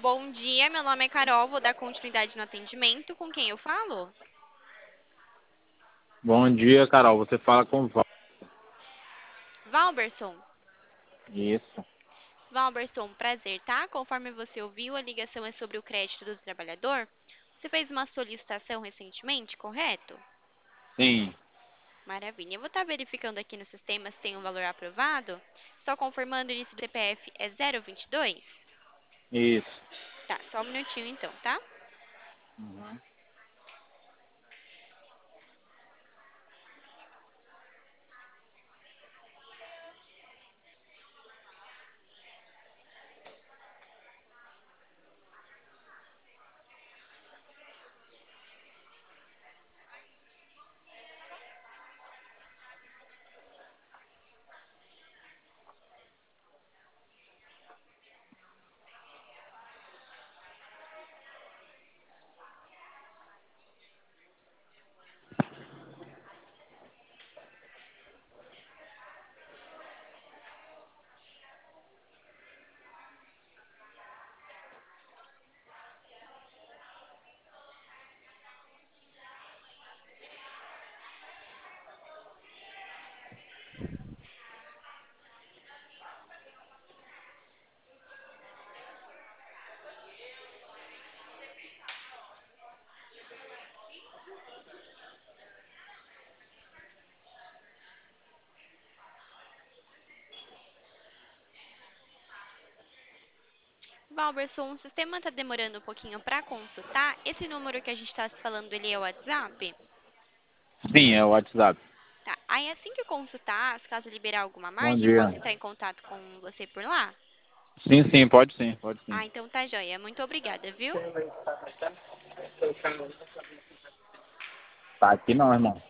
Bom dia, meu nome é Carol, vou dar continuidade no atendimento. Com quem eu falo? Bom dia, Carol. Você fala com o Val. Valberson. Isso. Valberson, prazer, tá? Conforme você ouviu, a ligação é sobre o crédito do trabalhador. Você fez uma solicitação recentemente, correto? Sim, Maravilha. Eu vou estar verificando aqui no sistema se tem um valor aprovado. Só confirmando, o início do CPF é 022? isso. Tá, só um minutinho então, tá? Uhum. Valberson, o sistema está demorando um pouquinho para consultar. Esse número que a gente está se falando, ele é o WhatsApp? Sim, é o WhatsApp. Tá. Aí assim que eu consultar, se caso liberar alguma Bom margem, eu dia. posso entrar em contato com você por lá? Sim, sim, pode sim, pode sim. Ah, então tá joia. Muito obrigada, viu? Tá aqui não, irmão.